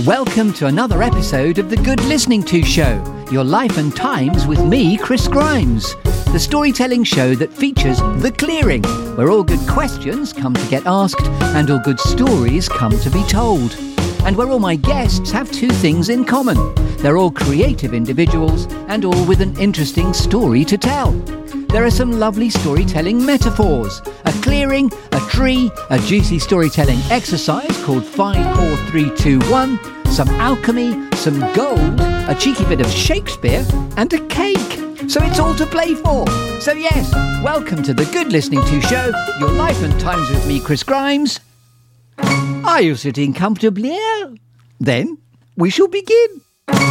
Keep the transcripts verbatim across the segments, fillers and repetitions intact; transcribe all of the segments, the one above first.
Welcome to another episode of The Good Listening To Show, your life and times with me, Chris Grimes, the storytelling show that features The Clearing, where all good questions come to get asked and all good stories come to be told. And where all my guests have two things in common. They're all creative individuals and all with an interesting story to tell. There are some lovely storytelling metaphors, a clearing, a tree, a juicy storytelling exercise called five, four, three, two, one, some alchemy, some gold, a cheeky bit of Shakespeare, and a cake. So it's all to play for. So yes, welcome to The Good Listening To Show, your life and times with me, Chris Grimes. Are you sitting comfortably? Then we shall begin.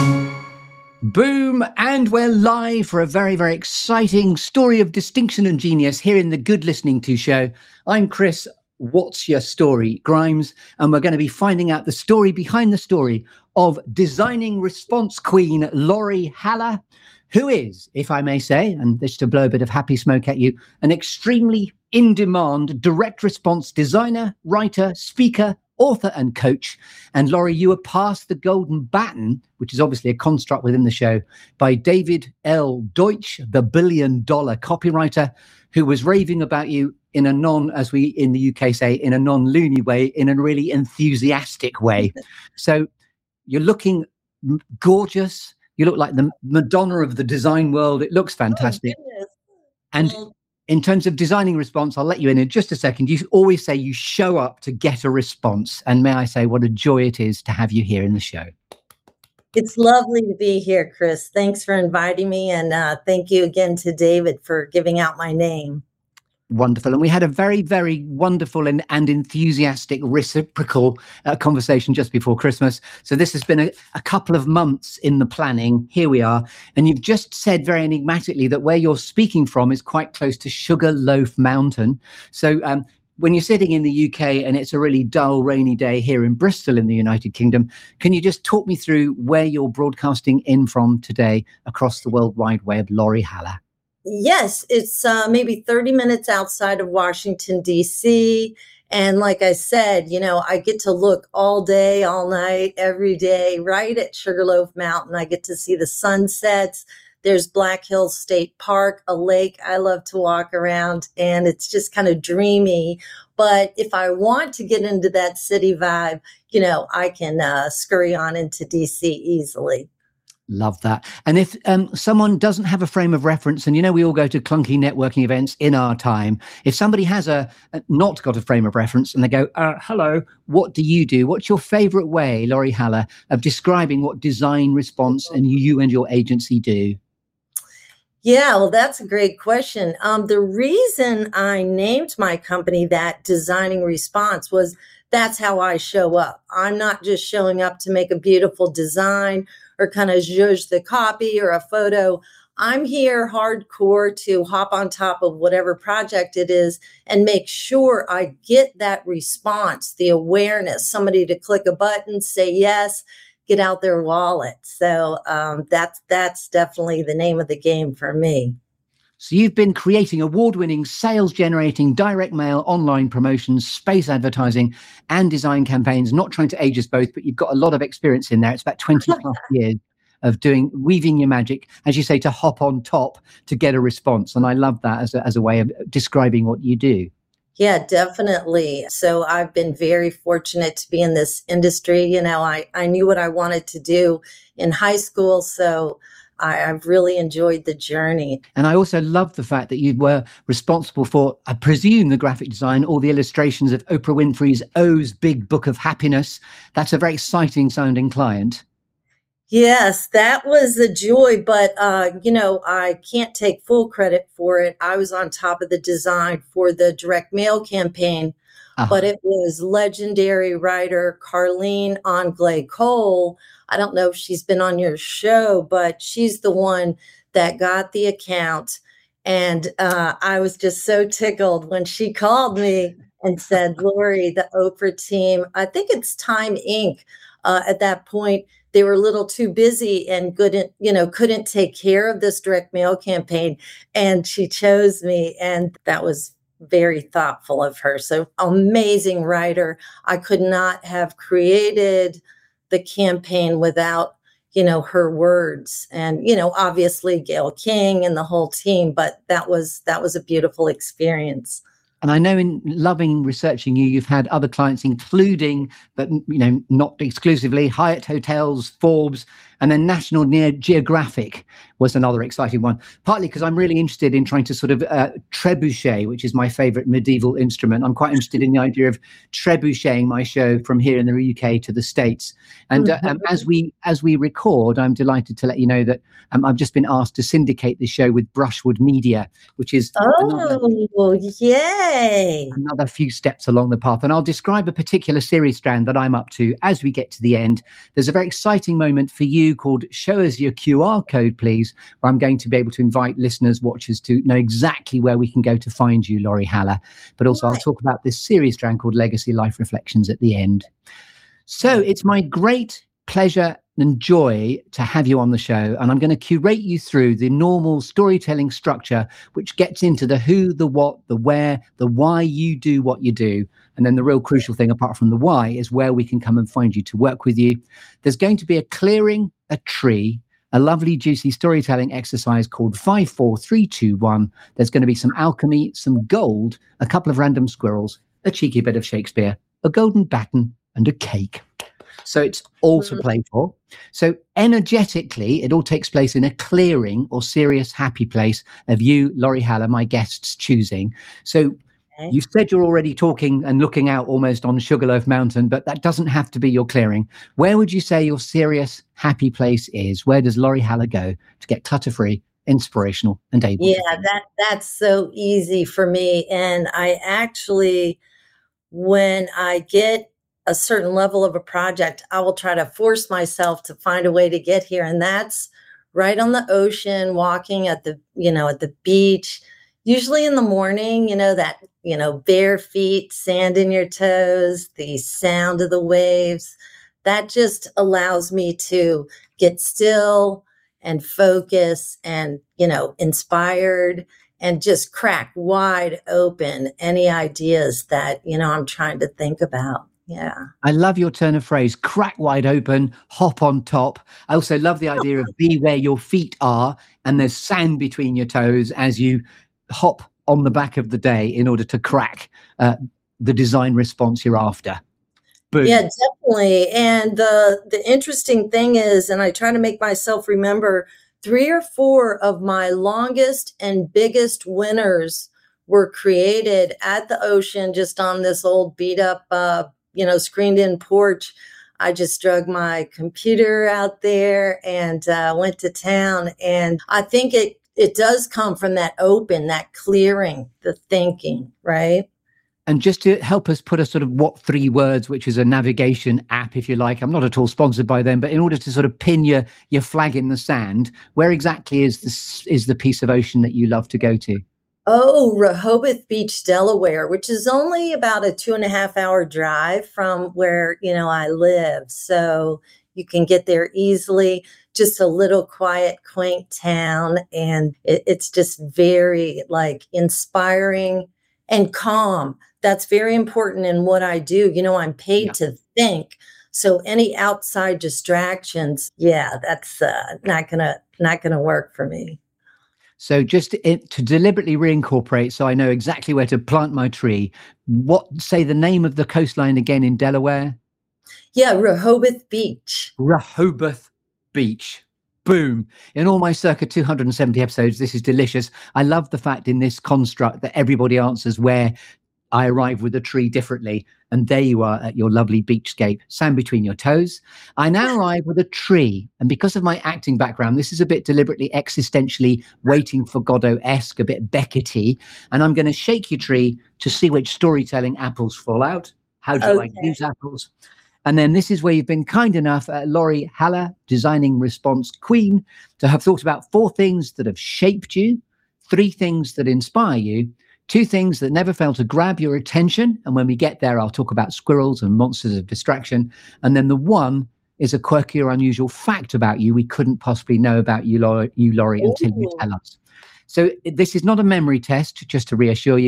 Boom, and we're live for a very, very exciting story of distinction and genius here in The Good Listening To Show. I'm Chris, what's your story, Grimes, and we're going to be finding out the story behind the story of designing response queen Laurie Haller, who is, if I may say, and this to blow a bit of happy smoke at you, an extremely in-demand direct response designer, writer, speaker, author and coach. And Laurie, you were passed the golden baton, which is obviously a construct within the show, by David L. Deutsch, the billion dollar copywriter, who was raving about you in a non, as we in the U K say, in a non-loony way, in a really enthusiastic way. So you're looking gorgeous. You look like the Madonna of the design world. It looks fantastic. Oh, and well, in terms of designing response, I'll let you in in just a second. You always say you show up to get a response. And may I say what a joy it is to have you here in the show. it's lovely to be here, Chris. Thanks for inviting me. And uh, thank you again to David for giving out my name. Wonderful. And we had a very, very wonderful and, and enthusiastic reciprocal uh, conversation just before Christmas. So this has been a, a couple of months in the planning. Here we are. And you've just said very enigmatically that where you're speaking from is quite close to Sugarloaf Mountain. So um, when you're sitting in the U K and it's a really dull, rainy day here in Bristol in the United Kingdom, can you just talk me through where you're broadcasting in from today across the World Wide Web, Laurie Haller? Yes, it's uh, maybe thirty minutes outside of Washington, D C. And like I said, you know, I get to look all day, all night, every day, right at Sugarloaf Mountain. I get to see the sunsets. There's Black Hills State Park, a lake I love to walk around, and it's just kind of dreamy. But if I want to get into that city vibe, you know, I can uh, scurry on into D C easily. Love that. And if um, someone doesn't have a frame of reference, and you know we all go to clunky networking events in our time, if somebody has a, a not got a frame of reference and they go, uh, hello, what do you do? What's your favorite way, Laurie Haller, of describing what design response and you and your agency do? Yeah, well, that's a great question. Um, the reason I named my company that, Designing Response, was that's how I show up. I'm not just showing up to make a beautiful design or kind of zhuzh the copy or a photo. I'm here hardcore to hop on top of whatever project it is and make sure I get that response, the awareness, somebody to click a button, say yes, get out their wallet. So um, that's that's definitely the name of the game for me. So you've been creating award-winning, sales-generating, direct mail, online promotions, space advertising, and design campaigns. Not trying to age us both, but you've got a lot of experience in there. It's about twenty plus years of doing, weaving your magic, as you say, to hop on top to get a response. And I love that as a, as a way of describing what you do. Yeah, definitely. So I've been very fortunate to be in this industry. You know, I, I knew what I wanted to do in high school. So I, I've really enjoyed the journey. And I also love the fact that you were responsible for, I presume, the graphic design, all the illustrations of Oprah Winfrey's O's Big Book of Happiness. That's a very exciting sounding client. Yes, that was a joy, but, uh, you know, I can't take full credit for it. I was on top of the design for the direct mail campaign, Ah. but it was legendary writer Carleen Anglais Cole. I don't know if she's been on your show, but she's the one that got the account. And uh, I was just so tickled when she called me and said, Laurie, the Oprah team, I think it's Time Incorporated. Uh, at that point, they were a little too busy and couldn't, you know, couldn't take care of this direct mail campaign. And she chose me. And that was very thoughtful of her. So amazing writer. I could not have created the campaign without, you know, her words, and, you know, obviously Gail King and the whole team, but that was, that was a beautiful experience. And I know in loving researching you, you've had other clients, including, but you know, not exclusively, Hyatt Hotels, Forbes, and then National Geographic was another exciting one. Partly because I'm really interested in trying to sort of uh, trebuchet, which is my favourite medieval instrument. I'm quite interested in the idea of trebucheting my show from here in the U K to the States. And uh, um, as we as we record, I'm delighted to let you know that um, I've just been asked to syndicate the show with Brushwood Media, which is oh yay another few steps along the path. And I'll describe a particular series strand that I'm up to as we get to the end. There's a very exciting moment for you called Show Us Your Q R Code, Please, where I'm going to be able to invite listeners, watchers to know exactly where we can go to find you, Laurie Haller. But also I'll talk about this series strand called Legacy Life Reflections at the end. So it's my great pleasure and joy to have you on the show. And I'm going to curate you through the normal storytelling structure, which gets into the who, the what, the where, the why you do what you do. And then the real crucial thing, apart from the why, is where we can come and find you to work with you. There's going to be a clearing a tree, a lovely, juicy storytelling exercise called five, four, three, two, one. There's going to be some alchemy, some gold, a couple of random squirrels, a cheeky bit of Shakespeare, a golden baton, and a cake. So it's all to play for. So energetically, it all takes place in a clearing or serious happy place of you, Laurie Haller, my guest's choosing. So okay. You said you're already talking and looking out almost on Sugarloaf Mountain, but that doesn't have to be your clearing. Where would you say your serious happy place is? Where does Laurie Haller go to get clutter-free, inspirational, and able yeah, to Yeah, that that's so easy for me. And I actually, when I get a certain level of a project, I will try to force myself to find a way to get here. And that's right on the ocean, walking at the, you know, at the beach, usually in the morning, you know, that, you know, bare feet, sand in your toes, the sound of the waves, that just allows me to get still and focus and, you know, inspired and just crack wide open any ideas that, you know, I'm trying to think about. Yeah. I love your turn of phrase, crack wide open, hop on top. I also love the idea of be where your feet are and there's sand between your toes as you hop on the back of the day in order to crack uh, the design response you're after. Boom. Yeah, definitely. And the, the interesting thing is, and I try to make myself remember, three or four of my longest and biggest winners were created at the ocean, just on this old beat up uh, you know, screened in porch. I just drug my computer out there and uh, went to town. And I think it, it does come from that open, that clearing, the thinking, right? And just to help us put a sort of what three words, which is a navigation app, if you like, I'm not at all sponsored by them, but in order to sort of pin your, your flag in the sand, where exactly is this, is the piece of ocean that you love to go to? Oh, Rehoboth Beach, Delaware, which is only about a two and a half hour drive from where, you know, I live. So you can get there easily, just a little quiet, quaint town. And it, it's just very like inspiring and calm. That's very important in what I do. You know, I'm paid yeah. to think. So any outside distractions, yeah, that's uh, not gonna, not gonna work for me. So just to, to deliberately reincorporate, so I know exactly where to plant my tree. What, say the name of the coastline again in Delaware? Yeah, Rehoboth Beach. Rehoboth Beach. Boom. In all my circa two hundred seventy episodes, this is delicious. I love the fact in this construct that everybody answers where I arrive with a tree differently. And there you are at your lovely beachscape, sand between your toes. I now arrive with a tree. And because of my acting background, this is a bit deliberately existentially Waiting for Godot-esque, a bit Beckett-y. And I'm going to shake your tree to see which storytelling apples fall out. How do okay. I use apples? And then this is where you've been kind enough, uh, Laurie Haller, designing response queen, to have thought about four things that have shaped you, three things that inspire you, two things that never fail to grab your attention. And when we get there, I'll talk about squirrels and monsters of distraction. And then the one is a quirky or unusual fact about you we couldn't possibly know about you, Laurie, you, Laurie until you tell us. So this is not a memory test, just to reassure you.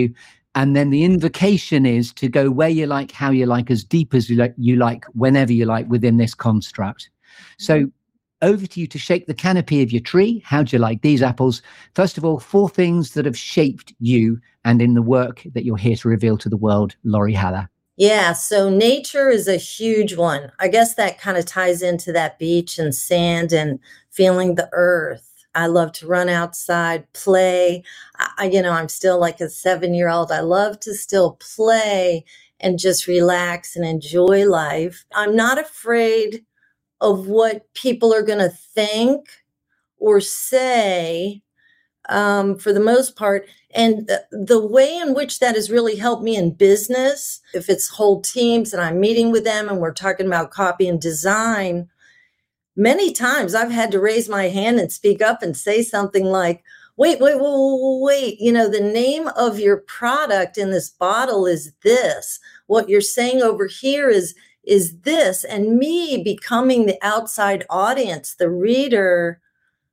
And then the invocation is to go where you like, how you like, as deep as you like, you like, whenever you like within this construct. So over to you to shake the canopy of your tree. How do you like these apples? First of all, four things that have shaped you and in the work that you're here to reveal to the world, Laurie Haller. Yeah, so nature is a huge one. I guess that kind of ties into that beach and sand and feeling the earth. I love to run outside, play. I, you know, I'm still like a seven-year-old. I love to still play and just relax and enjoy life. I'm not afraid of what people are going to think or say, um, for the most part. And the, the way in which that has really helped me in business, if it's whole teams and I'm meeting with them and we're talking about copy and design, many times I've had to raise my hand and speak up and say something like, wait, wait, wait, wait, you know, the name of your product in this bottle is this. What you're saying over here is, is this. And me becoming the outside audience, the reader,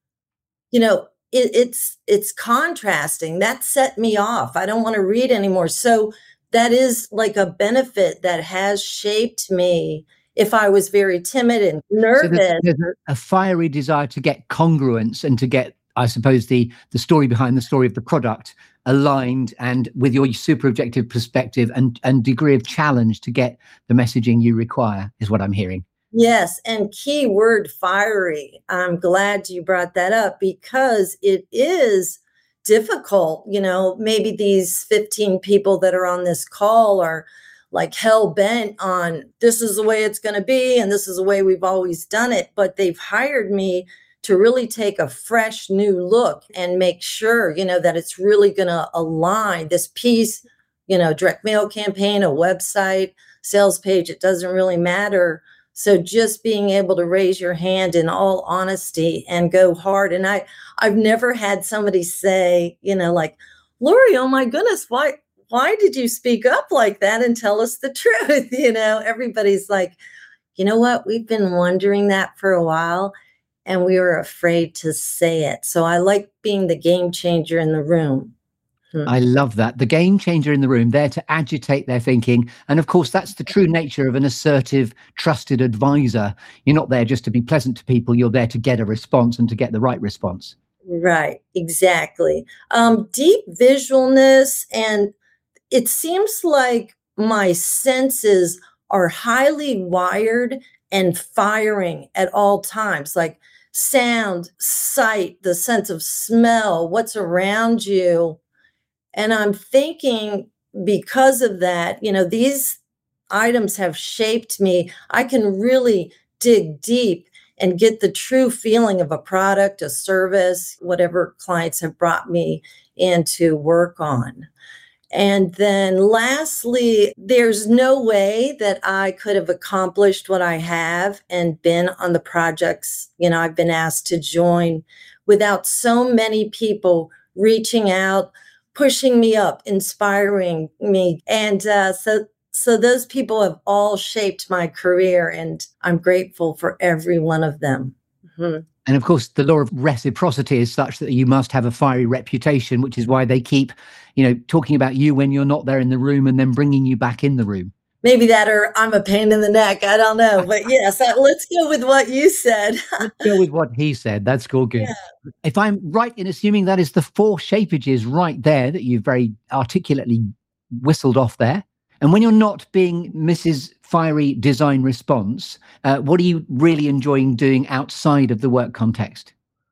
you know, it, it's, it's contrasting. That set me off. I don't want to read anymore. So that is like a benefit that has shaped me. If I was very timid and nervous. So there's, there's a fiery desire to get congruence and to get, I suppose, the, the story behind the story of the product aligned and with your super objective perspective and, and degree of challenge to get the messaging you require, is what I'm hearing. Yes, and key word fiery. I'm glad you brought that up because it is difficult. You know, maybe these fifteen people that are on this call are like hell bent on this is the way it's going to be and this is the way we've always done it. But they've hired me to really take a fresh new look and make sure, you know, that it's really going to align this piece, you know, direct mail campaign, a website, sales page, it doesn't really matter. So just being able to raise your hand in all honesty and go hard. And I, I've never had somebody say, you know, like, Laurie, oh my goodness, why, why did you speak up like that and tell us the truth? You know, everybody's like, you know what? We've been wondering that for a while and we were afraid to say it. So I like being the game changer in the room. Hmm. I love that. The game changer in the room, there to agitate their thinking. And of course, that's the true nature of an assertive, trusted advisor. You're not there just to be pleasant to people. You're there to get a response and to get the right response. Right. Exactly. Um, deep visualness, and it seems like my senses are highly wired and firing at all times, like sound, sight, the sense of smell, what's around you. And I'm thinking because of that, you know, these items have shaped me. I can really dig deep and get the true feeling of a product, a service, whatever clients have brought me in to work on. And then lastly, there's no way that I could have accomplished what I have and been on the projects, you know, I've been asked to join without so many people reaching out, pushing me up, inspiring me. And uh, so, so those people have all shaped my career, and I'm grateful for every one of them. Mm-hmm. And of course, the law of reciprocity is such that you must have a fiery reputation, which is why they keep, you know, talking about you when you're not there in the room and then bringing you back in the room. Maybe that, or I'm a pain in the neck. I don't know. But yes, let's go with what you said. Let's go with what he said. That's all good. Yeah. If I'm right in assuming that is the four shapeages right there that you've very articulately whistled off there. And when you're not being Missus Fiery Design Response, uh, what are you really enjoying doing outside of the work context?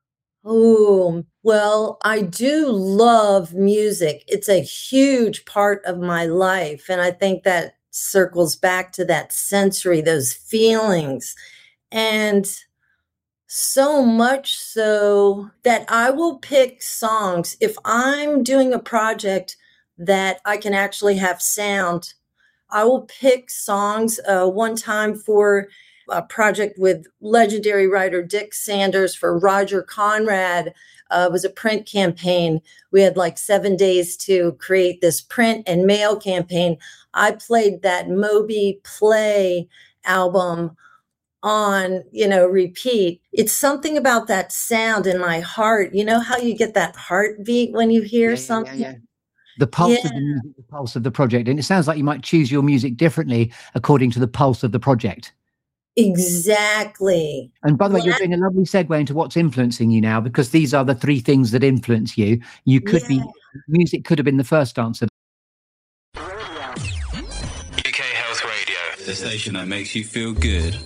Oh, well, I do love music. It's a huge part of my life. And I think that circles back to that sensory, those feelings. And so much so that I will pick songs. If I'm doing a project that I can actually have sound, I will pick songs. Uh, one time for a project with legendary writer Dick Sanders for Roger Conrad, uh, was a print campaign. We had like seven days to create this print and mail campaign. I played that Moby Play album on, you know, repeat. It's something about that sound in my heart. You know how you get that heartbeat when you hear yeah, something? Yeah, yeah. The pulse Yeah. of the music, the pulse of the project. And it sounds like you might choose your music differently according to the pulse of the project. Exactly. And by the way, you're La- doing a lovely segue into what's influencing you now, because these are the three things that influence you. You could yeah. be, music could have been the first answer. U K Health Radio, the station that makes you feel good.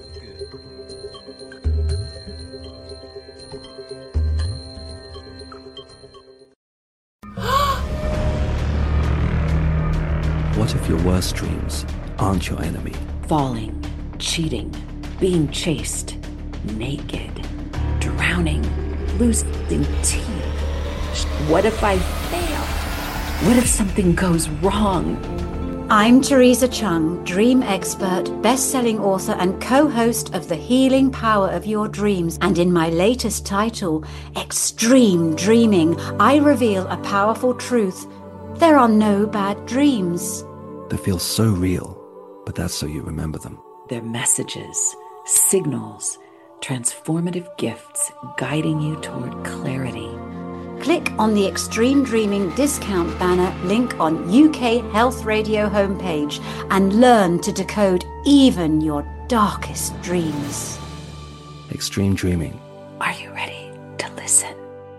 What if your worst dreams aren't your enemy? Falling, cheating, being chased, naked, drowning, losing teeth. What if I fail? What if something goes wrong? I'm Teresa Chung, dream expert, best-selling author and co-host of The Healing Power of Your Dreams. And in my latest title, Extreme Dreaming, I reveal a powerful truth. There are no bad dreams. They feel so real, but that's so you remember them. They're messages, signals, transformative gifts guiding you toward clarity. Click on the Extreme Dreaming discount banner link on U K Health Radio homepage and learn to decode even your darkest dreams. Extreme dreaming. Are you ready to listen?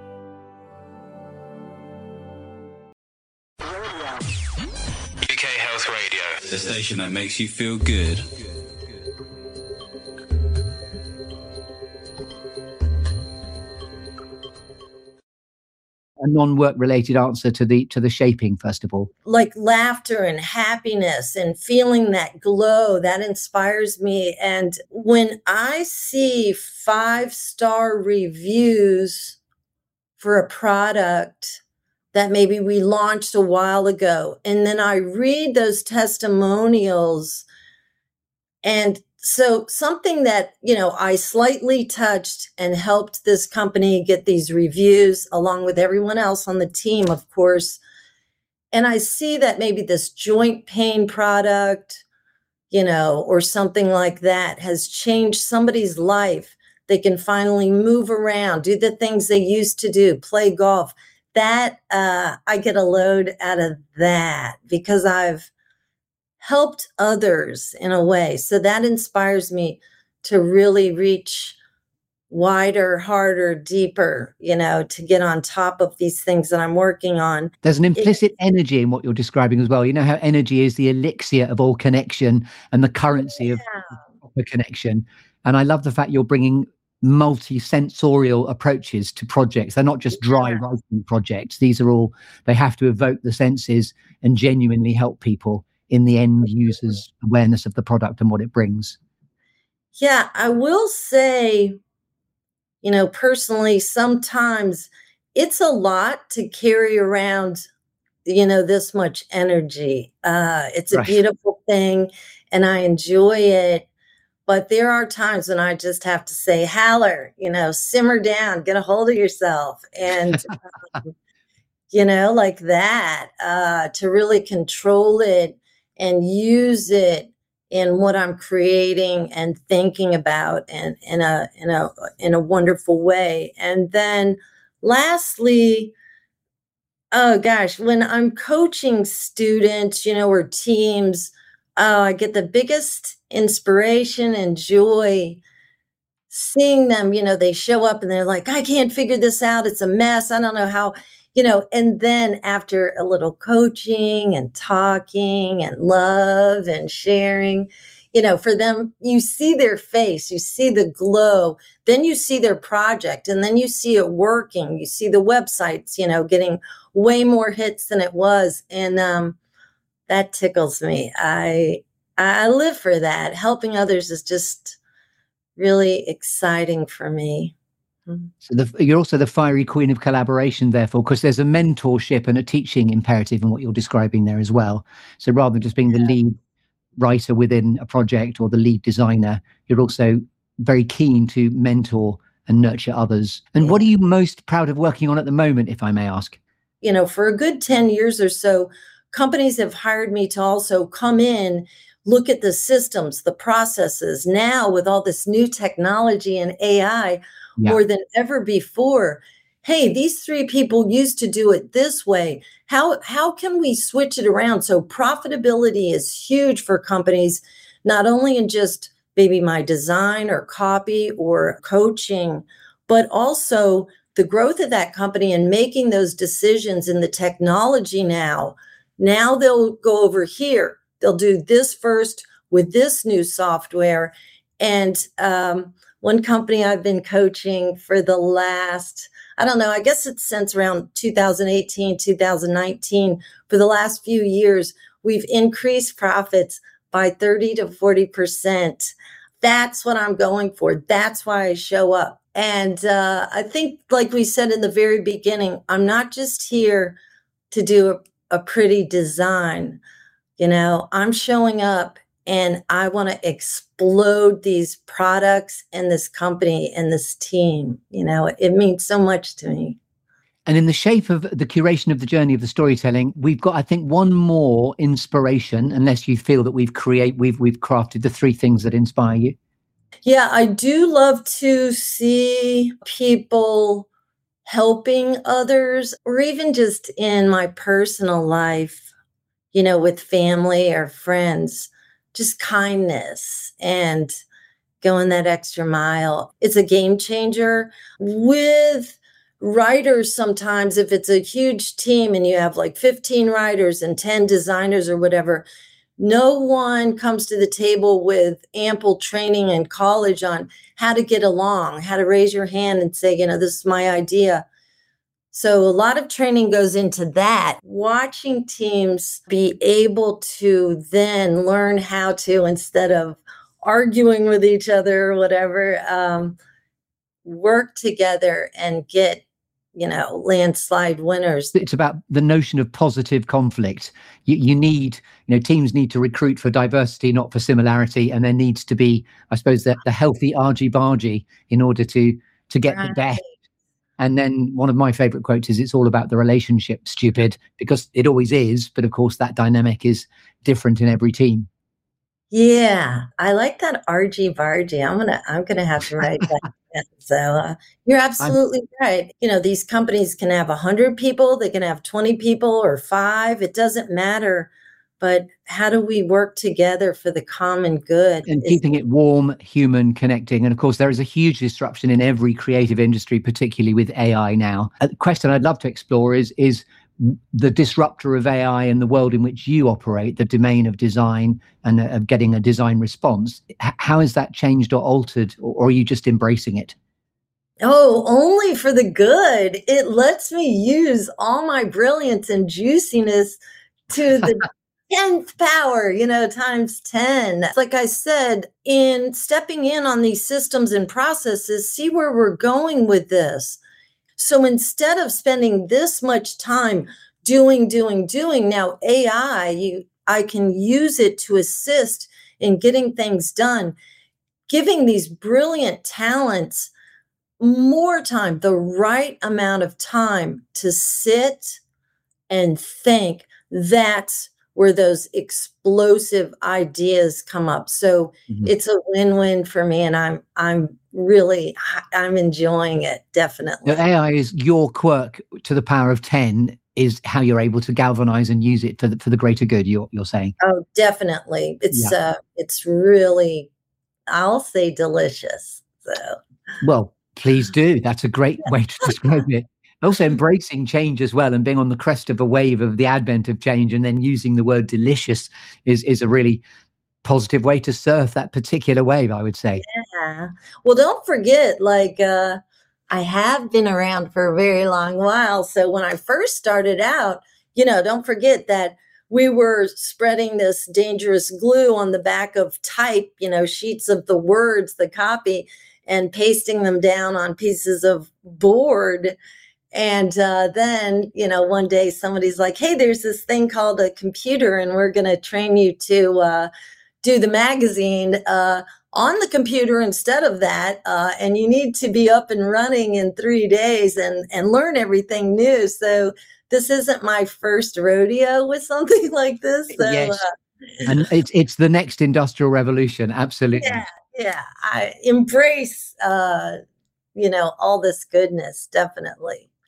U K Health Radio, the station that makes you feel good. A non-work related answer to the to the shaping, first of all. Like laughter and happiness and feeling that glow, that inspires me. And when I see five-star reviews for a product that maybe we launched a while ago, and then I read those testimonials, and so something that, you know, I slightly touched and helped this company get these reviews along with everyone else on the team, of course. And I see that maybe this joint pain product, you know, or something like that has changed somebody's life. They can finally move around, do the things they used to do, play golf. That uh, I get a load out of that because I've helped others in a way. So that inspires me to really reach wider, harder, deeper, you know, to get on top of these things that I'm working on. There's an implicit it, energy in what you're describing as well. You know how energy is the elixir of all connection and the currency yeah. of the connection. And I love the fact you're bringing multi-sensorial approaches to projects. They're not just dry yeah. writing projects. These are all, they have to evoke the senses and genuinely help people in the end user's awareness of the product and what it brings. Yeah, I will say, you know, personally, sometimes it's a lot to carry around, you know, this much energy. Uh, it's a right. beautiful thing and I enjoy it. But there are times when I just have to say, Haller, you know, simmer down, get a hold of yourself. And, um, you know, like that, uh, to really control it and use it in what I'm creating and thinking about and in a, in a, in a wonderful way. And then lastly, oh gosh, when I'm coaching students, you know, or teams, oh, I get the biggest inspiration and joy seeing them, you know, they show up and they're like, I can't figure this out. It's a mess. I don't know how, you know, and then after a little coaching and talking and love and sharing, you know, for them, you see their face, you see the glow, then you see their project and then you see it working. You see the websites, you know, getting way more hits than it was. And, um, that tickles me. I I live for that. Helping others is just really exciting for me. So the, you're also the fiery queen of collaboration, therefore, because there's a mentorship and a teaching imperative in what you're describing there as well. So rather than just being the lead writer within a project or the lead designer, you're also very keen to mentor and nurture others. And yeah. what are you most proud of working on at the moment, if I may ask? You know, for a good ten years or so, companies have hired me to also come in, look at the systems, the processes. Now with all this new technology and A I, yeah. more than ever before, hey, these three people used to do it this way. How, how can we switch it around? So profitability is huge for companies, not only in just maybe my design or copy or coaching, but also the growth of that company and making those decisions in the technology now. Now they'll go over here. They'll do this first with this new software. And um, one company I've been coaching for the last, I don't know, I guess it's since around two thousand eighteen, two thousand nineteen, for the last few years, we've increased profits by thirty to forty percent. That's what I'm going for. That's why I show up. And uh, I think, like we said in the very beginning, I'm not just here to do a, a pretty design. You know, I'm showing up and I want to explode these products and this company and this team. You know, it, it means so much to me. And in the shape of the curation of the journey of the storytelling, we've got, I think, one more inspiration, unless you feel that we've create, we've we've crafted the three things that inspire you. Yeah, I do love to see people helping others, or even just in my personal life, you know, with family or friends, just kindness and going that extra mile. It's a game changer. With writers, sometimes if it's a huge team and you have like fifteen writers and ten designers or whatever, no one comes to the table with ample training in college on how to get along, how to raise your hand and say, you know, this is my idea. So a lot of training goes into that. Watching teams be able to then learn how to, instead of arguing with each other or whatever, um, work together and get, you know, landslide winners. It's about the notion of positive conflict. You, you need, you know, teams need to recruit for diversity, not for similarity. And there needs to be, I suppose, the, the healthy argy-bargy in order to, to get Right. the best. And then one of my favorite quotes is, it's all about the relationship, stupid, because it always is. But of course, that dynamic is different in every team. Yeah, I like that argy-bargy. I'm gonna, I'm gonna have to write that down. So uh, you're absolutely right. You know, these companies can have a hundred people, they can have twenty people or five. It doesn't matter. But how do we work together for the common good? And Is- keeping it warm, human, connecting. And of course, there is a huge disruption in every creative industry, particularly with A I now. A question I'd love to explore is, is the disruptor of A I in the world in which you operate, the domain of design and uh, of getting a design response. H- how has that changed or altered, or, or are you just embracing it? Oh, only for the good. It lets me use all my brilliance and juiciness to the tenth power, you know, times ten. Like I said, in stepping in on these systems and processes, see where we're going with this. So instead of spending this much time doing, doing, doing, now A I, you, I can use it to assist in getting things done, giving these brilliant talents more time, the right amount of time to sit and think. That's where those explosive ideas come up. So Mhm. it's a win-win for me, and I'm I'm really I'm enjoying it, definitely. Now, A I is your quirk to the power of ten, is how you're able to galvanize and use it for the, for the greater good, you're, you're saying. Oh, definitely. It's uh it's really, I'll say, delicious. So Well, please do. That's a great way to describe it. Also embracing change as well, and being on the crest of a wave of the advent of change, and then using the word delicious is, is a really positive way to surf that particular wave, I would say. yeah. Well, don't forget, like uh I have been around for a very long while. So when I first started out, you know, don't forget that we were spreading this dangerous glue on the back of type, you know, sheets of the words, the copy, and pasting them down on pieces of board. And uh, then, you know, one day somebody's like, hey, there's this thing called a computer, and we're going to train you to uh, do the magazine uh, on the computer instead of that. Uh, and you need to be up and running in three days and, and learn everything new. So this isn't my first rodeo with something like this. So, Yes. uh, And it's it's the next industrial revolution. Absolutely. yeah, yeah, I embrace, uh, you know, all this goodness, definitely.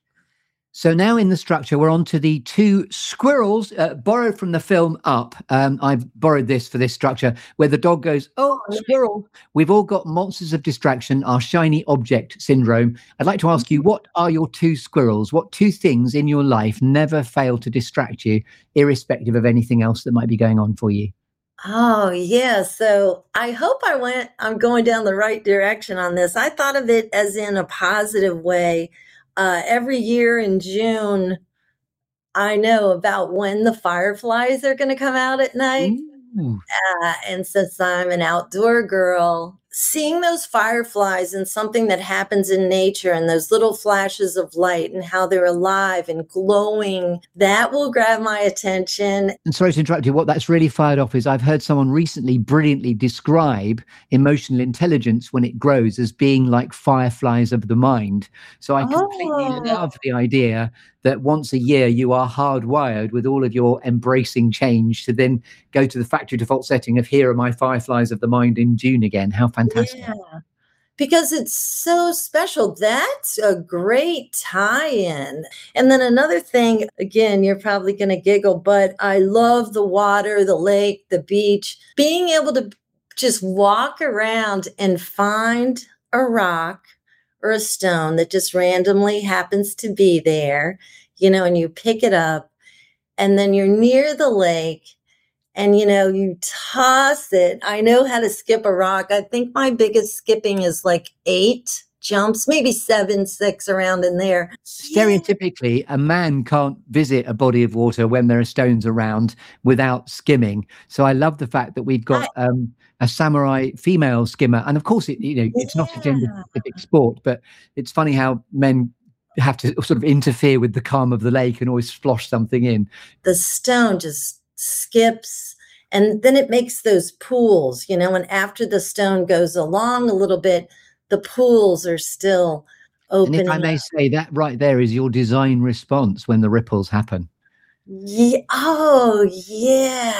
So now in the structure, we're on to the two squirrels, uh, borrowed from the film Up. Um, I've borrowed this for this structure, where the dog goes, oh, squirrel. We've all got monsters of distraction, our shiny object syndrome. I'd like to ask you, what are your two squirrels? What two things in your life never fail to distract you, irrespective of anything else that might be going on for you? Oh, yeah. So I hope I went, I'm going down the right direction on this. I thought of it as in a positive way. Uh, every year in June, I know about when the fireflies are going to come out at night. Ooh. Uh, and since I'm an outdoor girl, seeing those fireflies and something that happens in nature and those little flashes of light and how they're alive and glowing, that will grab my attention. And sorry to interrupt you, what that's really fired off is I've heard someone recently brilliantly describe emotional intelligence when it grows as being like fireflies of the mind. So I completely Oh. love the idea that once a year you are hardwired with all of your embracing change to then go to the factory default setting of here are my fireflies of the mind in June again. How fantastic. Yeah, because it's so special. That's a great tie-in. And then another thing, again, you're probably going to giggle, but I love the water, the lake, the beach, being able to just walk around and find a rock or a stone that just randomly happens to be there, you know, and you pick it up and then you're near the lake and, you know, you toss it. I know how to skip a rock. I think my biggest skipping is like eight jumps, maybe seven, six around in there. Stereotypically, a man can't visit a body of water when there are stones around without skimming. So I love the fact that we've got I, um, a samurai female skimmer. And of course, it, you know, it's yeah. not a gender-specific sport, but it's funny how men have to sort of interfere with the calm of the lake and always splosh something in. The stone just skips and then it makes those pools, you know, and after the stone goes along a little bit, the pools are still open. And if I may say, that right there is your design response when the ripples happen. Yeah. Oh, yeah.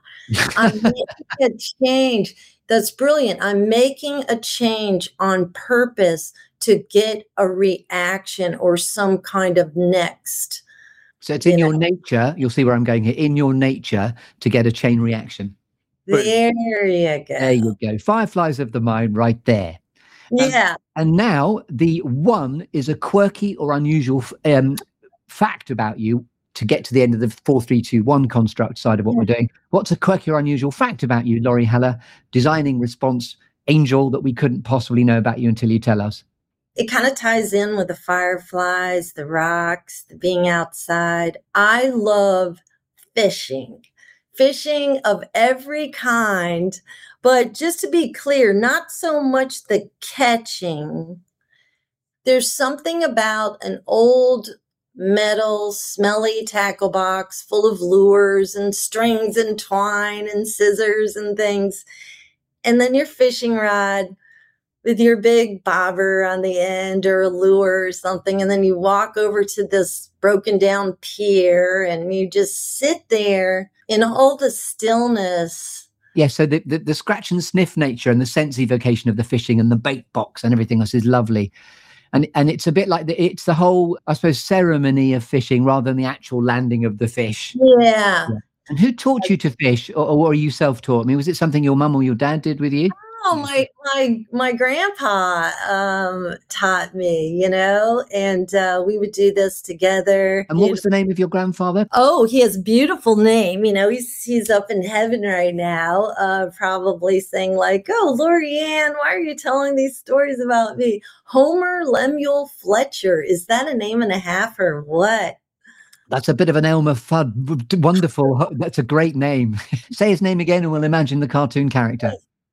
I'm making a change. That's brilliant. I'm making a change on purpose to get a reaction or some kind of next. So it's in you your know. nature, you'll see where I'm going here, in your nature to get a chain reaction. There you go. There you go. Fireflies of the mind right there. Yeah. Um, and now the one is a quirky or unusual um, fact about you to get to the end of the four three two one construct side of what Yeah. we're doing. What's a quirky or unusual fact about you, Laurie Heller, designing response angel, that we couldn't possibly know about you until you tell us? It kind of ties in with the fireflies, the rocks, the being outside. I love fishing, fishing of every kind. But just to be clear, not so much the catching. There's something about an old metal, smelly tackle box full of lures and strings and twine and scissors and things. And then your fishing rod with your big bobber on the end or a lure or something. And then you walk over to this broken down pier and you just sit there in all the stillness. Yeah, so the, the, the scratch and sniff nature and the sense evocation of the fishing and the bait box and everything else is lovely. And and it's a bit like, the, it's the whole, I suppose, ceremony of fishing rather than the actual landing of the fish. Yeah. Yeah. And who taught you to fish, or, or were you self-taught? I mean, was it something your mum or your dad did with you? Oh, my my my grandpa um, taught me, you know, and uh, we would do this together. And what was the name of your grandfather? Oh, he has a beautiful name. You know, he's he's up in heaven right now, uh, probably saying like, "Oh, Lorianne, why are you telling these stories about me?" Homer Lemuel Fletcher. Is that a name and a half or what? That's a bit of an Elmer Fudd. Wonderful. That's a great name. Say his name again and we'll imagine the cartoon character.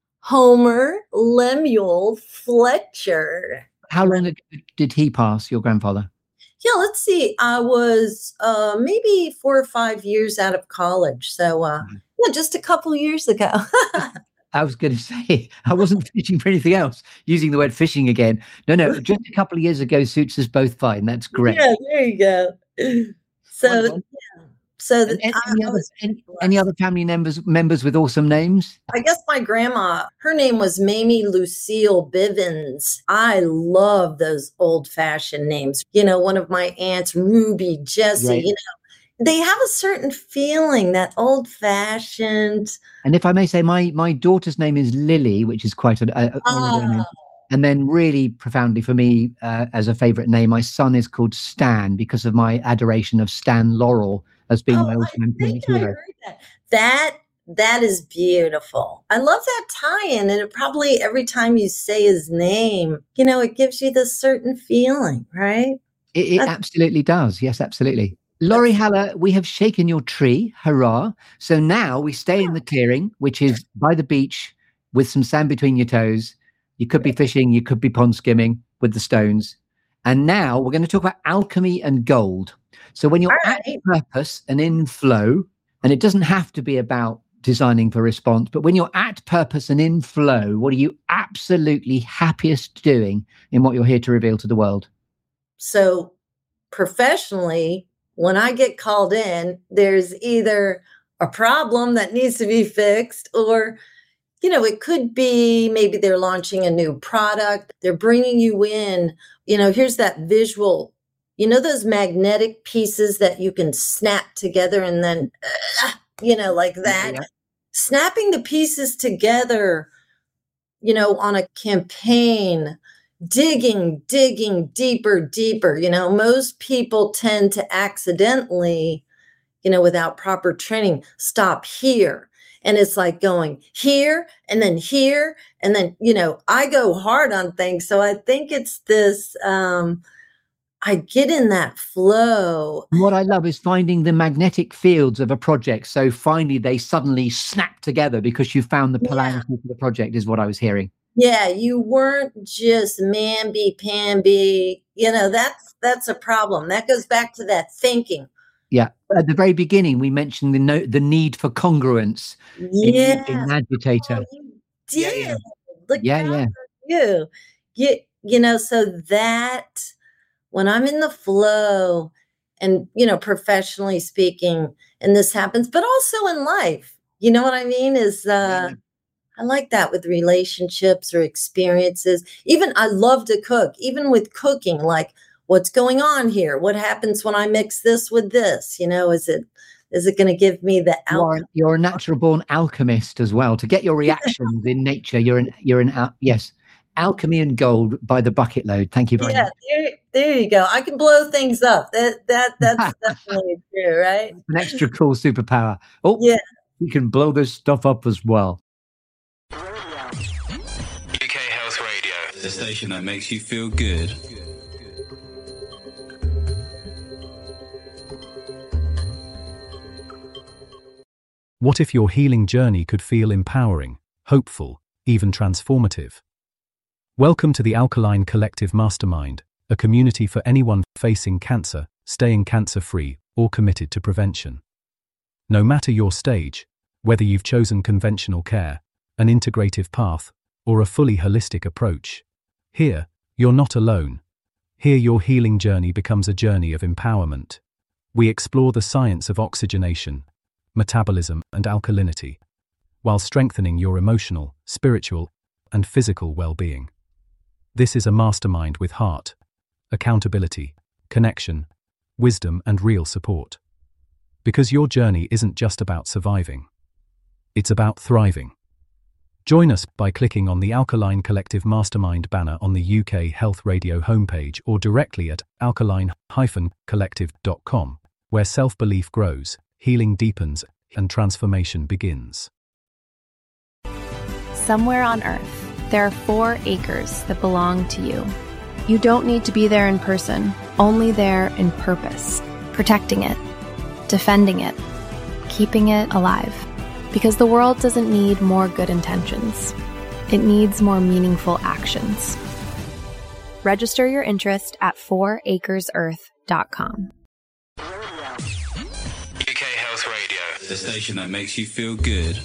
Homer Lemuel Fletcher. How long ago did he pass, your grandfather? Yeah, let's see. I was uh, maybe four or five years out of college. So, uh, Mhm. yeah, just a couple years ago. I was going to say, I wasn't fishing for anything else, using the word fishing again. No, no, just a couple of years ago suits us both fine. That's great. Yeah, there you go. So, Wonderful. yeah. So that Any, I, any I other was any, any other family members members with awesome names? I guess my grandma, her name was Mamie Lucille Bivens. I love those old fashioned names. You know, one of my aunts, Ruby, Jessie, Right. you know, they have a certain feeling, that old fashioned. And if I may say, my my daughter's name is Lily, which is quite an uh, honourable name. And then really profoundly for me, uh, as a favourite name, my son is called Stan because of my adoration of Stan Laurel as being Oh, my I all-time think favorite I hero. heard that. That that is beautiful. I love that tie-in, and it probably every time you say his name, you know, it gives you this certain feeling, right? It, it That's- absolutely does. Yes, absolutely. Laurie Haller, we have shaken your tree. Hurrah. So now we stay in the clearing, which is by the beach with some sand between your toes. You could be fishing, you could be pond skimming with the stones. And now we're going to talk about alchemy and gold. So when you're All at right. purpose and in flow, and it doesn't have to be about designing for response, but when you're at purpose and in flow, what are you absolutely happiest doing in what you're here to reveal to the world? So professionally, when I get called in, there's either a problem that needs to be fixed, or, you know, it could be maybe they're launching a new product. They're bringing you in, you know, here's that visual, you know, those magnetic pieces that you can snap together and then, uh, you know, like that. Yeah. Snapping the pieces together, you know, on a campaign, digging, digging deeper, deeper. You know, most people tend to accidentally, you know, without proper training, stop here. And it's like going here and then here. And then, you know, I go hard on things. So I think it's this, um, I get in that flow. What I love is finding the magnetic fields of a project. So finally they suddenly snap together because you found the Yeah. polarity of the project is what I was hearing. Yeah, you weren't just mamby pamby. You know, that's that's a problem. That goes back to that thinking. Yeah. At the very beginning, we mentioned the no, the need for congruence in, Yeah. in Agitator. Oh, you Yeah, did. yeah. Look Yeah, proud yeah. of you. You you know, so that when I'm in the flow and, you know, professionally speaking, and this happens, but also in life, you know what I mean? Is uh Yeah. I like that with relationships or experiences. Even I love to cook, even with cooking, like what's going on here? What happens when I mix this with this? You know, is it is it going to give me the You are, outcome? you're a natural born alchemist as well. To get your reactions in nature, you're an you're an al- yes. Alchemy and gold by the bucket load. Thank you very Yeah, much. there, there you go. I can blow things up. That that that's definitely true, right? An extra cool superpower. Oh, Yeah. you can blow this stuff up as well. U K Health Radio, the station that makes you feel good. What if your healing journey could feel empowering, hopeful, even transformative? Welcome to the Alkaline Collective Mastermind, a community for anyone facing cancer, staying cancer-free, or committed to prevention. No matter your stage, whether you've chosen conventional care, an integrative path, or a fully holistic approach, here, you're not alone. Here your healing journey becomes a journey of empowerment. We explore the science of oxygenation, metabolism, and alkalinity, while strengthening your emotional, spiritual, and physical well-being. This is a mastermind with heart, accountability, connection, wisdom, and real support. Because your journey isn't just about surviving. It's about thriving. Join us by clicking on the Alkaline Collective Mastermind banner on the U K Health Radio homepage or directly at alkaline dash collective dot com, where self-belief grows, healing deepens, and transformation begins. Somewhere on Earth, there are four acres that belong to you. You don't need to be there in person, only there in purpose, protecting it, defending it, keeping it alive. Because the world doesn't need more good intentions. It needs more meaningful actions. Register your interest at four acres earth dot com. U K Health Radio, the station that makes you feel good.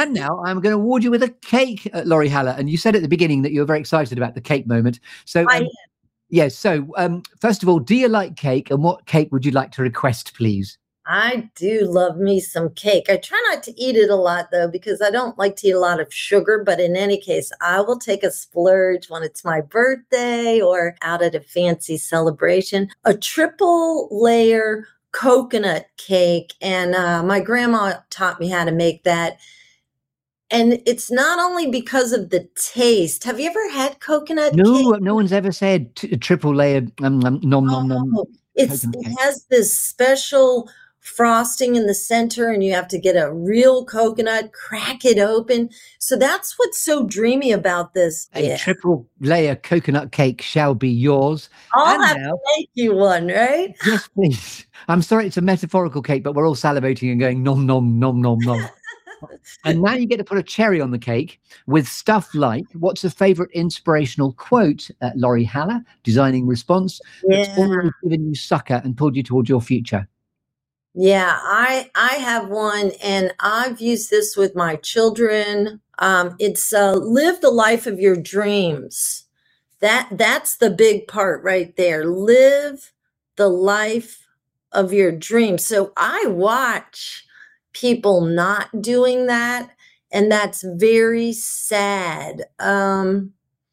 And now I'm going to award you with a cake, uh, Laurie Haller. And you said at the beginning that you were very excited about the cake moment. So, I um, am. yes. So, um, first of all, do you like cake? And what cake would you like to request, please? I do love me some cake. I try not to eat it a lot, though, because I don't like to eat a lot of sugar. But in any case, I will take a splurge when it's my birthday or out at a fancy celebration. A triple layer coconut cake. And uh, my grandma taught me how to make that. And it's not only because of the taste. Have you ever had coconut No, cake? no one's ever said t- triple layer um, um, nom nom nom. Oh, it's, coconut it cake. has this special frosting in the center, and you have to get a real coconut, crack it open. So that's what's so dreamy about this. A Yeah. triple layer coconut cake shall be yours. I'll And have now- to make you one, right? Yes, please. I'm sorry, it's a metaphorical cake, but we're all salivating and going nom nom nom nom nom. And now you get to put a cherry on the cake with stuff like, what's a favorite inspirational quote, uh, Laurie Haller, designing response, that's Yeah. always given you sucker and pulled you towards your future? Yeah, I I have one, and I've used this with my children. Um, it's uh, live the life of your dreams. That that's the big part right there. Live the life of your dreams. So I watch people not doing that, and that's very sad. Um,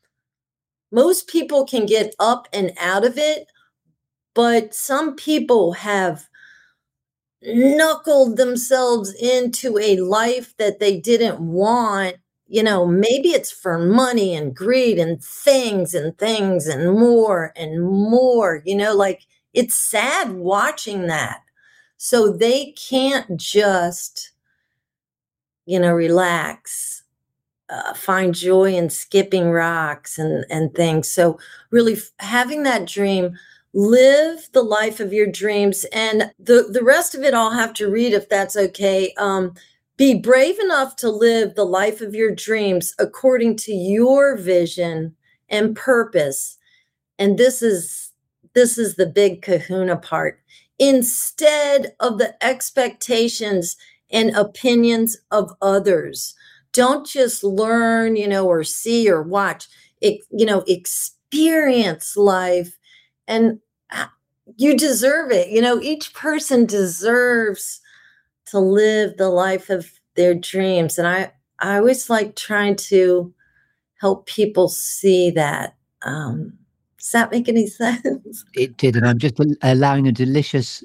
most people can get up and out of it, but some people have knuckled themselves into a life that they didn't want. You know, maybe it's for money and greed and things and things and more and more, you know, like it's sad watching that. So they can't just, you know, relax, uh, find joy in skipping rocks and, and things. So really f- having that dream, live the life of your dreams, and the, the rest of it I'll have to read if that's okay. Um, be brave enough to live the life of your dreams according to your vision and purpose. And this is this is the big kahuna part. Instead of the expectations and opinions of others. Don't just learn, you know, or see or watch. It, you know, experience life. And you deserve it. You know, each person deserves to live the life of their dreams. And I, I always like trying to help people see that. Um, does that make any sense? It did, and I'm just al- allowing a delicious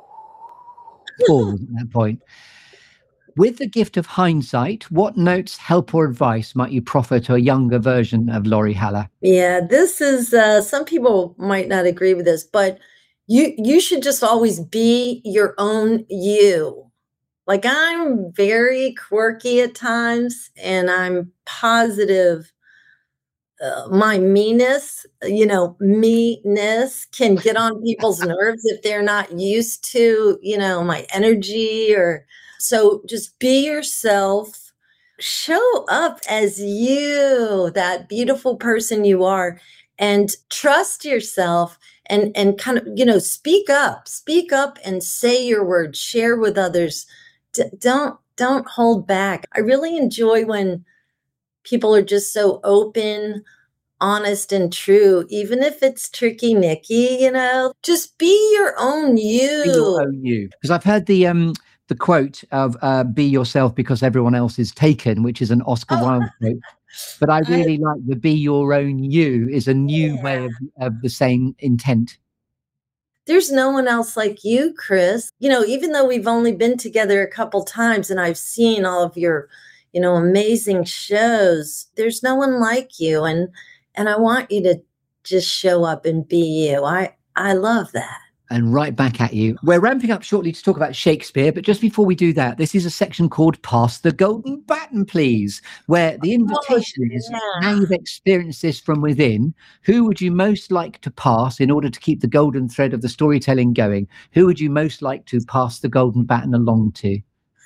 pause at that point. With the gift of hindsight, what notes, help, or advice might you proffer to a younger version of Laurie Haller? Yeah, this is, uh, some people might not agree with this, but you you should just always be your own you. Like, I'm very quirky at times, and I'm positive uh, my meanness, you know, me-ness can get on people's nerves if they're not used to, you know, my energy. Or so just be yourself, show up as you, that beautiful person you are, and trust yourself, and and kind of, you know, speak up, speak up and say your words, share with others. D- don't don't hold back. I really enjoy when people are just so open, honest, and true, even if it's tricky Nicky, you know, just be your own you. Be your own you. Because I've heard the um the quote of uh, "Be yourself because everyone else is taken," which is an Oscar Oh. Wilde quote. But I really like the "Be your own you" is a new Yeah. way of, of the same intent. There's no one else like you, Chris. You know, even though we've only been together a couple times and I've seen all of your, you know, amazing shows, there's no one like you. And and I want you to just show up and be you. I I love that. And right back at you. We're ramping up shortly to talk about Shakespeare, but just before we do that, this is a section called Pass the Golden Baton, Please, where the invitation is, yeah. now you've experienced this from within, who would you most like to pass in order to keep the golden thread of the storytelling going? Who would you most like to pass the golden baton along to?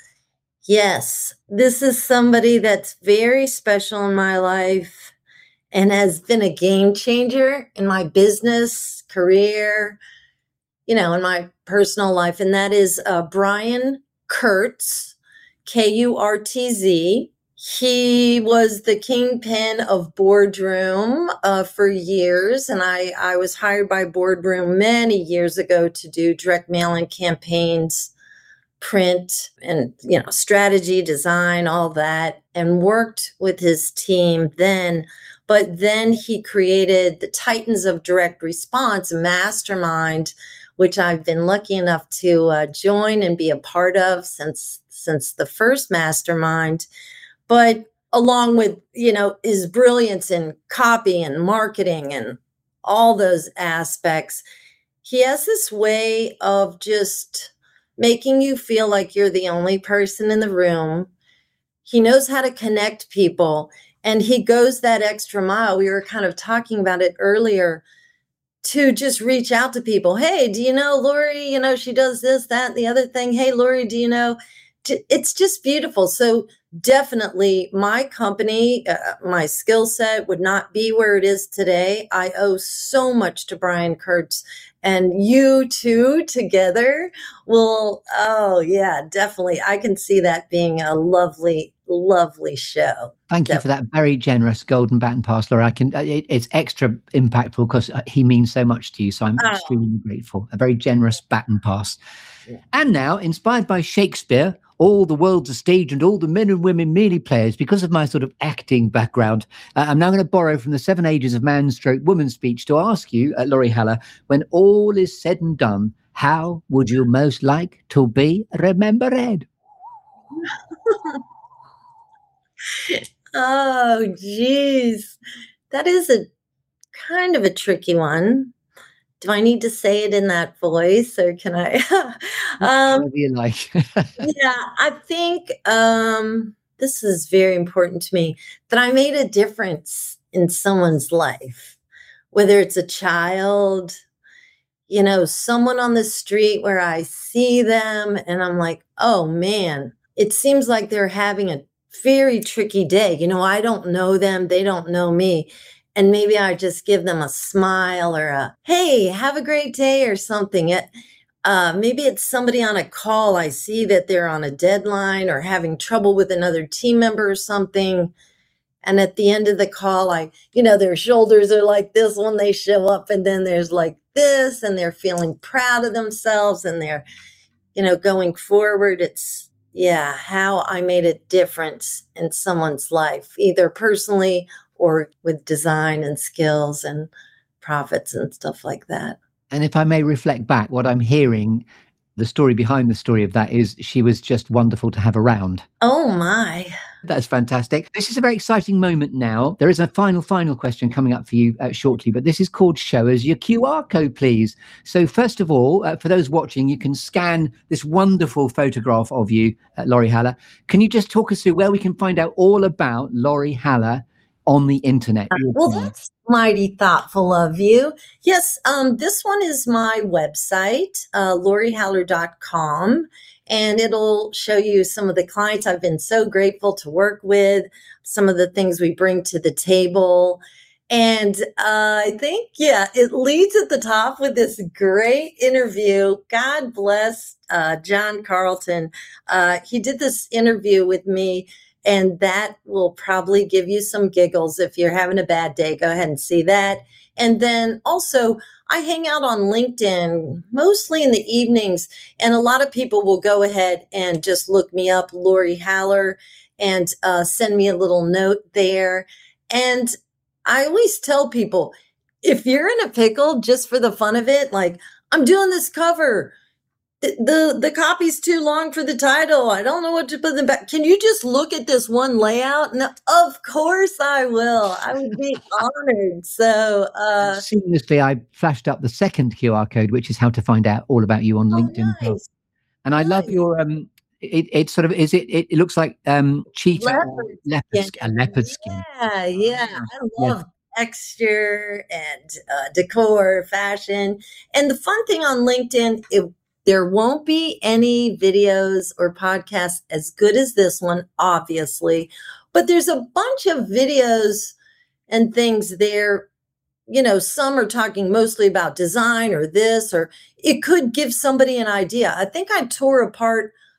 Yes, this is somebody that's very special in my life and has been a game changer in my business, career, you know, in my personal life. And that is uh, Brian Kurtz. K U R T Z. He was the kingpin of Boardroom uh, for years, and I, I was hired by Boardroom many years ago to do direct mailing campaigns, print, and you know, strategy, design, all that, and worked with his team then. But then he created the Titans of Direct Response, a mastermind, which I've been lucky enough to uh, join and be a part of since since the first mastermind. But along with, you know, his brilliance in copy and marketing and all those aspects, he has this way of just making you feel like you're the only person in the room. He knows how to connect people, and he goes that extra mile. We were kind of talking about it earlier, to just reach out to people. Hey, do you know Lori? You know, she does this, that, and the other thing. Hey, Lori, do you know? It's just beautiful. So definitely my company, uh, my skill set would not be where it is today. I owe so much to Brian Kurtz, and you two together will, oh yeah, definitely. I can see that being a lovely, lovely show. Thank you definitely. for that very generous golden baton pass, Laura. I can, it, it's extra impactful because he means so much to you. So I'm Oh. extremely grateful. A very generous baton pass. Yeah. And now, inspired by Shakespeare, all the world's a stage and all the men and women merely players, because of my sort of acting background, uh, I'm now going to borrow from the Seven Ages of Man stroke woman speech to ask you, uh, Lori Haller, when all is said and done, how would you most like to be remembered? Oh, geez. That is a kind of a tricky one. Do I need to say it in that voice, or can I? um, Whatever you like. yeah, I think um, this is very important to me, that I made a difference in someone's life, whether it's a child, you know, someone on the street where I see them and I'm like, oh man, it seems like they're having a very tricky day. You know, I don't know them, they don't know me. And maybe I just give them a smile or a, hey, have a great day or something. It, uh, maybe it's somebody on a call. I see that they're on a deadline or having trouble with another team member or something. And at the end of the call, I, you know, their shoulders are like this when they show up. And then there's like this, and they're feeling proud of themselves and they're, you know, going forward. It's, yeah, how I made a difference in someone's life, either personally or with design and skills and profits and stuff like that. And if I may reflect back, what I'm hearing, the story behind the story of that is she was just wonderful to have around. Oh my. That's fantastic. This is a very exciting moment now. There is a final, final question coming up for you uh, shortly, but this is called Show Us Your Q R Code, please. So first of all, uh, for those watching, you can scan this wonderful photograph of you, uh, Lori Haller. Can you just talk us through where we can find out all about Lori Haller on the internet? Well, that's mighty thoughtful of you. Yes, um, this one is my website, uh, lori haller dot com, and it'll show you some of the clients I've been so grateful to work with, some of the things we bring to the table. And uh, I think, yeah, it leads at the top with this great interview. God bless uh, John Carlton. Uh, he did this interview with me, and that will probably give you some giggles. If you're having a bad day, go ahead and see that. And then also, I hang out on LinkedIn mostly in the evenings, and a lot of people will go ahead and just look me up, Lori Haller, and uh, send me a little note there. And I always tell people, if you're in a pickle just for the fun of it, like, I'm doing this cover, The, the the copy's too long for the title, I don't know what to put in the back. Can you just look at this one layout? No, of course I will. I would be honored. So uh, seamlessly, I flashed up the second Q R code, which is how to find out all about you on oh, LinkedIn. nice. And I Nice. love your um. It it sort of is it. It, it looks like um cheetah or Leopard leopard skin. skin, a leopard skin. Yeah, yeah. I Yeah. love texture and uh, decor, fashion. And the fun thing on LinkedIn, it, there won't be any videos or podcasts as good as this one, obviously, but there's a bunch of videos and things there. You know, some are talking mostly about design or this, or it could give somebody an idea. I think I tore apart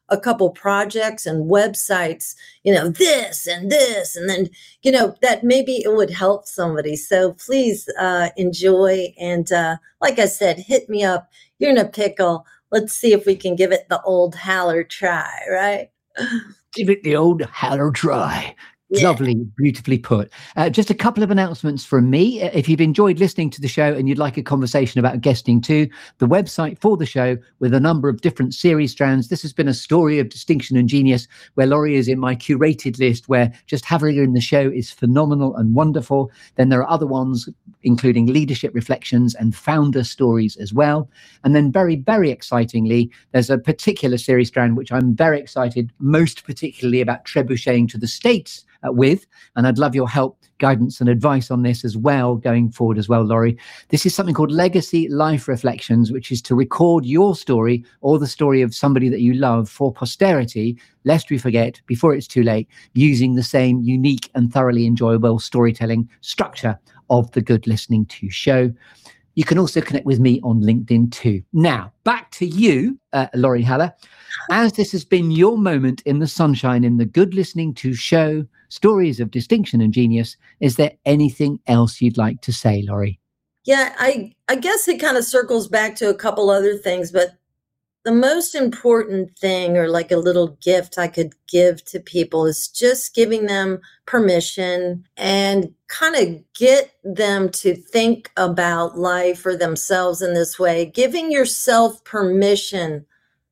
a couple projects and websites, you know, this and this, and then, you know, that maybe it would help somebody. So please uh, enjoy. And uh, like I said, hit me up. You're in a pickle. Let's see if we can give it the old Haller try, right? Give it the old Haller try. Yeah. Lovely, beautifully put. Uh, just a couple of announcements from me. If you've enjoyed listening to the show and you'd like a conversation about guesting too, the website for the show with a number of different series strands. This has been a story of distinction and genius where Laurie is in my curated list, where just having her in the show is phenomenal and wonderful. Then there are other ones, including leadership reflections and founder stories as well. And then very, very excitingly, there's a particular series strand which I'm very excited, most particularly about trebucheting to the States Uh, with, and I'd love your help, guidance and advice on this as well going forward as well, Laurie. This is something called Legacy Life Reflections, which is to record your story or the story of somebody that you love for posterity, lest we forget before it's too late, using the same unique and thoroughly enjoyable storytelling structure of the Good Listening To show. You can also connect with me on LinkedIn too. Now, back to you, uh, Laurie Haller. As this has been your moment in the sunshine in the Good Listening To show, Stories of Distinction and Genius, is there anything else you'd like to say, Laurie? Yeah, I, I guess it kind of circles back to a couple other things, but the most important thing, or like a little gift I could give to people, is just giving them permission and kind of get them to think about life or themselves in this way, giving yourself permission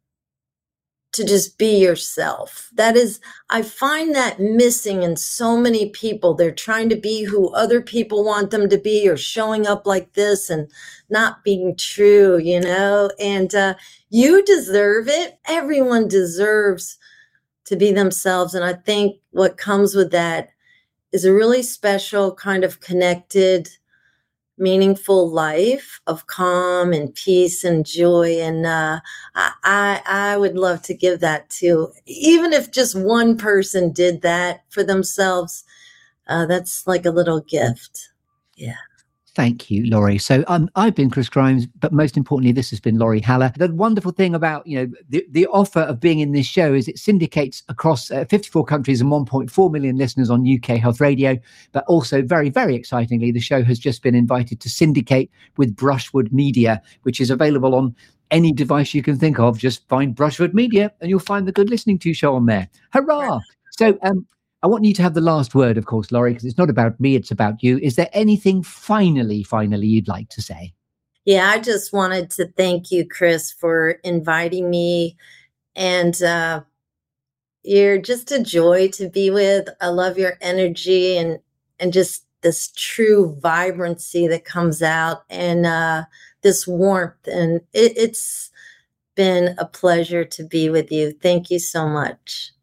to just be yourself. That is, I find that missing in so many people. They're trying to be who other people want them to be, or showing up like this and not being true, you know, and uh, you deserve it. Everyone deserves to be themselves. And I think what comes with that is a really special kind of connected, meaningful life of calm and peace and joy. And uh, I, I, I would love to give that to, even if just one person did that for themselves, uh, that's like a little gift. Yeah. Thank you, Laurie. So um, I've been Chris Grimes, but most importantly, this has been Laurie Haller. The wonderful thing about, you know, the, the offer of being in this show is it syndicates across uh, fifty-four countries and one point four million listeners on U K Health Radio. But also very, very excitingly, the show has just been invited to syndicate with Brushwood Media, which is available on any device you can think of. Just find Brushwood Media and you'll find the Good Listening To show on there. Hurrah! So um, I want you to have the last word, of course, Laurie, because it's not about me, it's about you. Is there anything finally, finally you'd like to say? Yeah, I just wanted to thank you, Chris, for inviting me. And uh, you're just a joy to be with. I love your energy and, and just this true vibrancy that comes out, and uh, this warmth. And it, it's been a pleasure to be with you. Thank you so much.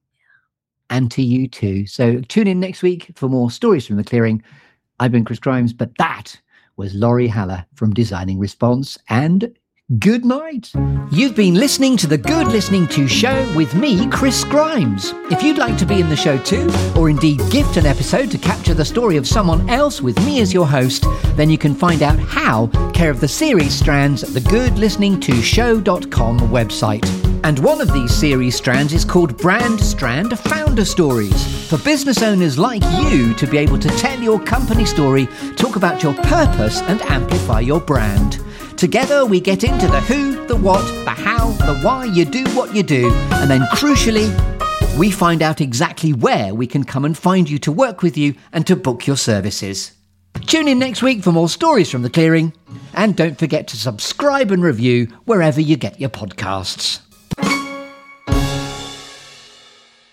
And to you too. So tune in next week for more Stories from the Clearing. I've been Chris Grimes, but that was Laurie Haller from Designing Response, and good night. You've been listening to the Good Listening To show with me, Chris Grimes. If you'd like to be in the show too, or indeed gift an episode to capture the story of someone else with me as your host, then you can find out how care of the series strands at the good listening to show dot com website. And one of these series strands is called Brand Strand Founder Stories, for business owners like you to be able to tell your company story, talk about your purpose, and amplify your brand. Together we get into the who, the what, the how, the why you do what you do, and then crucially, we find out exactly where we can come and find you to work with you and to book your services. Tune in next week for more Stories from the Clearing, and don't forget to subscribe and review wherever you get your podcasts.